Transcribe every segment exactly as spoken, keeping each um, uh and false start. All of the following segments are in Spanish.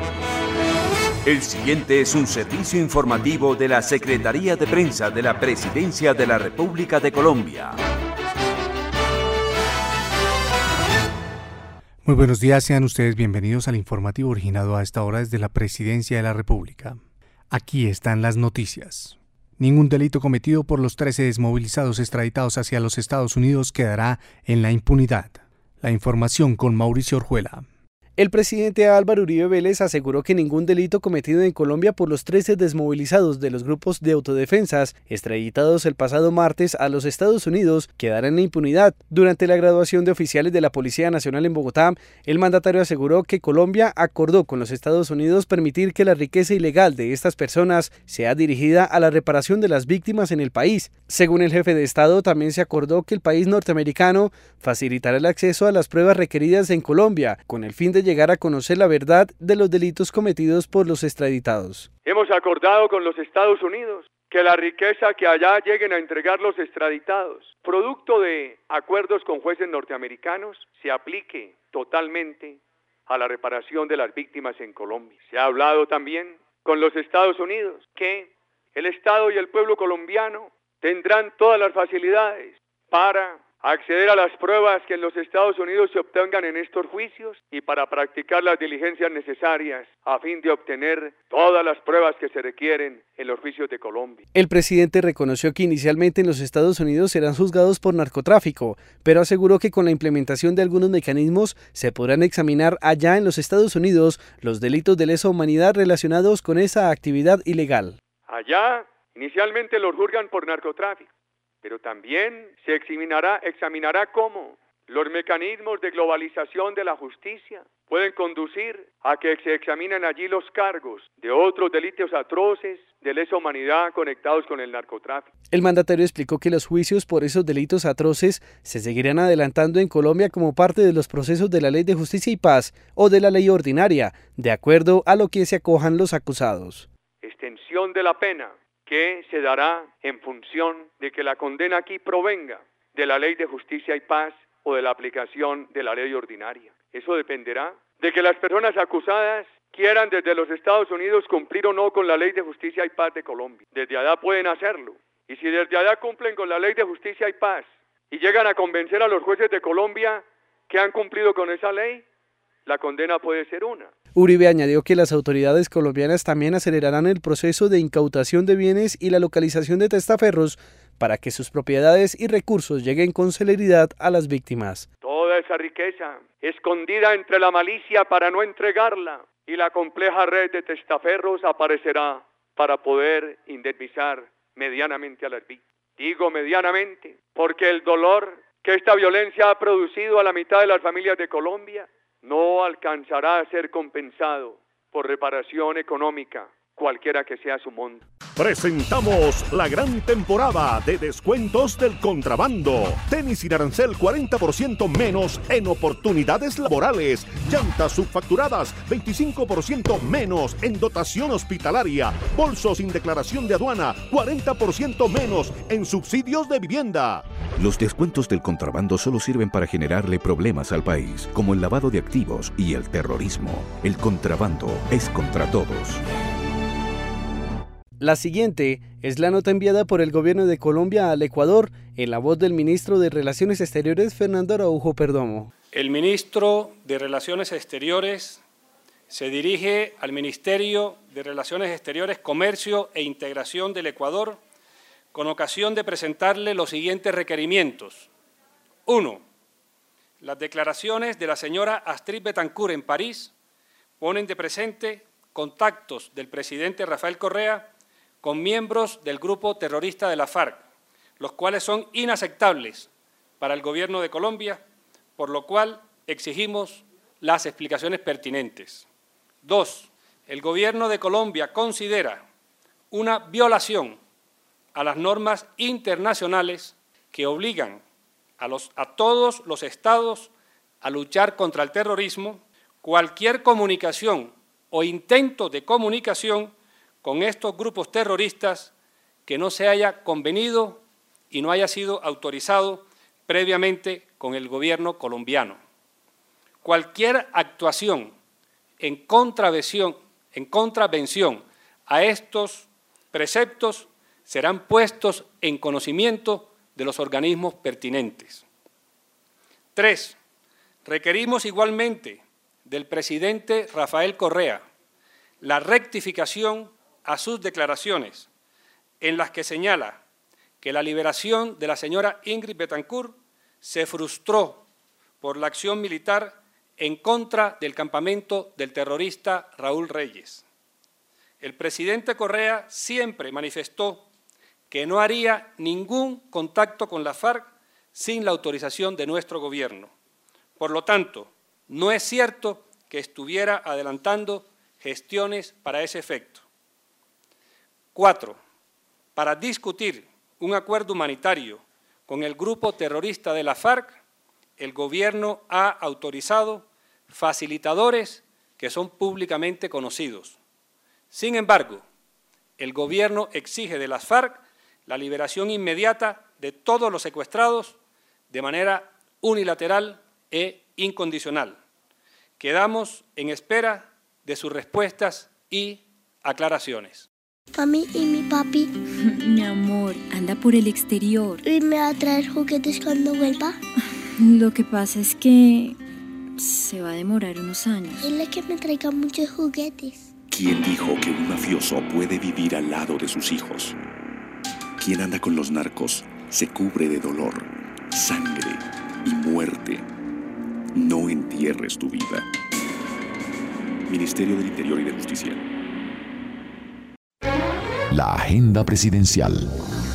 El siguiente es un servicio informativo de la Secretaría de Prensa de la Presidencia de la República de Colombia. Muy buenos días, sean ustedes bienvenidos al informativo originado a esta hora desde la Presidencia de la República. Aquí están las noticias. Ningún delito cometido por los trece desmovilizados extraditados hacia los Estados Unidos quedará en la impunidad. La información con Mauricio Orjuela. El presidente Álvaro Uribe Vélez aseguró que ningún delito cometido en Colombia por los trece desmovilizados de los grupos de autodefensas extraditados el pasado martes a los Estados Unidos quedará en la impunidad. Durante la graduación de oficiales de la Policía Nacional en Bogotá, el mandatario aseguró que Colombia acordó con los Estados Unidos permitir que la riqueza ilegal de estas personas sea dirigida a la reparación de las víctimas en el país. Según el jefe de Estado, también se acordó que el país norteamericano facilitará el acceso a las pruebas requeridas en Colombia, con el fin de llegar a conocer la verdad de los delitos cometidos por los extraditados. Hemos acordado con los Estados Unidos que la riqueza que allá lleguen a entregar los extraditados, producto de acuerdos con jueces norteamericanos, se aplique totalmente a la reparación de las víctimas en Colombia. Se ha hablado también con los Estados Unidos que el Estado y el pueblo colombiano tendrán todas las facilidades para acceder a las pruebas que en los Estados Unidos se obtengan en estos juicios y para practicar las diligencias necesarias a fin de obtener todas las pruebas que se requieren en los juicios de Colombia. El presidente reconoció que inicialmente en los Estados Unidos serán juzgados por narcotráfico, pero aseguró que con la implementación de algunos mecanismos se podrán examinar allá en los Estados Unidos los delitos de lesa humanidad relacionados con esa actividad ilegal. Allá inicialmente los juzgan por narcotráfico, pero también se examinará, examinará cómo los mecanismos de globalización de la justicia pueden conducir a que se examinen allí los cargos de otros delitos atroces de lesa humanidad conectados con el narcotráfico. El mandatario explicó que los juicios por esos delitos atroces se seguirán adelantando en Colombia como parte de los procesos de la Ley de Justicia y Paz o de la Ley Ordinaria, de acuerdo a lo que se acojan los acusados. Extensión de la pena que se dará en función de que la condena aquí provenga de la Ley de Justicia y Paz o de la aplicación de la Ley Ordinaria. Eso dependerá de que las personas acusadas quieran desde los Estados Unidos cumplir o no con la Ley de Justicia y Paz de Colombia. Desde allá pueden hacerlo. Y si desde allá cumplen con la Ley de Justicia y Paz y llegan a convencer a los jueces de Colombia que han cumplido con esa ley, la condena puede ser una. Uribe añadió que las autoridades colombianas también acelerarán el proceso de incautación de bienes y la localización de testaferros para que sus propiedades y recursos lleguen con celeridad a las víctimas. Toda esa riqueza escondida entre la malicia para no entregarla y la compleja red de testaferros aparecerá para poder indemnizar medianamente a las víctimas. Digo medianamente porque el dolor que esta violencia ha producido a la mitad de las familias de Colombia no alcanzará a ser compensado por reparación económica, cualquiera que sea su monto. Presentamos la gran temporada de descuentos del contrabando. Tenis sin arancel cuarenta por ciento menos en oportunidades laborales. Llantas subfacturadas veinticinco por ciento menos en dotación hospitalaria. Bolsos sin declaración de aduana cuarenta por ciento menos en subsidios de vivienda. Los descuentos del contrabando solo sirven para generarle problemas al país, como el lavado de activos y el terrorismo. El contrabando es contra todos. La siguiente es la nota enviada por el gobierno de Colombia al Ecuador en la voz del ministro de Relaciones Exteriores, Fernando Araujo Perdomo. El ministro de Relaciones Exteriores se dirige al Ministerio de Relaciones Exteriores, Comercio e Integración del Ecuador con ocasión de presentarle los siguientes requerimientos. Uno, las declaraciones de la señora Astrid Betancourt en París ponen de presente contactos del presidente Rafael Correa con miembros del grupo terrorista de la FARC, los cuales son inaceptables para el gobierno de Colombia, por lo cual exigimos las explicaciones pertinentes. Dos, el gobierno de Colombia considera una violación a las normas internacionales que obligan a, los, a todos los estados a luchar contra el terrorismo, cualquier comunicación o intento de comunicación con estos grupos terroristas que no se haya convenido y no haya sido autorizado previamente con el gobierno colombiano. Cualquier actuación en contravención, en contravención a estos preceptos serán puestos en conocimiento de los organismos pertinentes. Tres, requerimos igualmente del presidente Rafael Correa la rectificación a sus declaraciones en las que señala que la liberación de la señora Ingrid Betancourt se frustró por la acción militar en contra del campamento del terrorista Raúl Reyes. El presidente Correa siempre manifestó que no haría ningún contacto con la FARC sin la autorización de nuestro gobierno. Por lo tanto, no es cierto que estuviera adelantando gestiones para ese efecto. Cuatro, para discutir un acuerdo humanitario con el grupo terrorista de la FARC, el gobierno ha autorizado facilitadores que son públicamente conocidos. Sin embargo, el gobierno exige de las FARC la liberación inmediata de todos los secuestrados de manera unilateral e incondicional. Quedamos en espera de sus respuestas y aclaraciones. Mami y mi papi. Mi amor, anda por el exterior. ¿Y me va a traer juguetes cuando vuelva? Lo que pasa es que se va a demorar unos años. Dile que me traiga muchos juguetes. ¿Quién dijo que un mafioso puede vivir al lado de sus hijos? Quien anda con los narcos se cubre de dolor, sangre y muerte. No entierres tu vida. Ministerio del Interior y de Justicia. La agenda presidencial.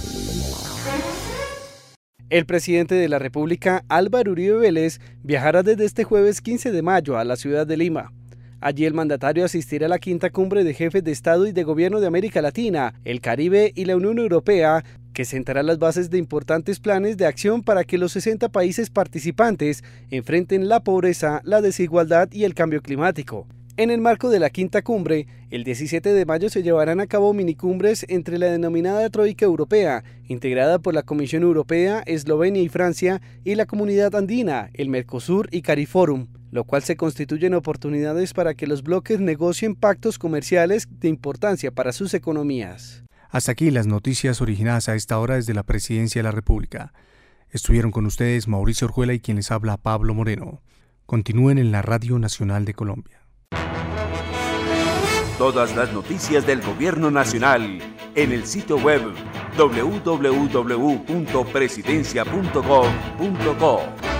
El presidente de la República, Álvaro Uribe Vélez, viajará desde este jueves quince de mayo a la ciudad de Lima. Allí el mandatario asistirá a la quinta cumbre de jefes de Estado y de Gobierno de América Latina, el Caribe y la Unión Europea, que sentará las bases de importantes planes de acción para que los sesenta países participantes enfrenten la pobreza, la desigualdad y el cambio climático. En el marco de la quinta cumbre, el diecisiete de mayo se llevarán a cabo minicumbres entre la denominada Troika Europea, integrada por la Comisión Europea, Eslovenia y Francia, y la Comunidad Andina, el Mercosur y Cariforum, lo cual se constituyen oportunidades para que los bloques negocien pactos comerciales de importancia para sus economías. Hasta aquí las noticias originadas a esta hora desde la Presidencia de la República. Estuvieron con ustedes Mauricio Orjuela y quien les habla Pablo Moreno. Continúen en la Radio Nacional de Colombia. Todas las noticias del Gobierno Nacional en el sitio web doble u doble u doble u punto presidencia punto gov punto co.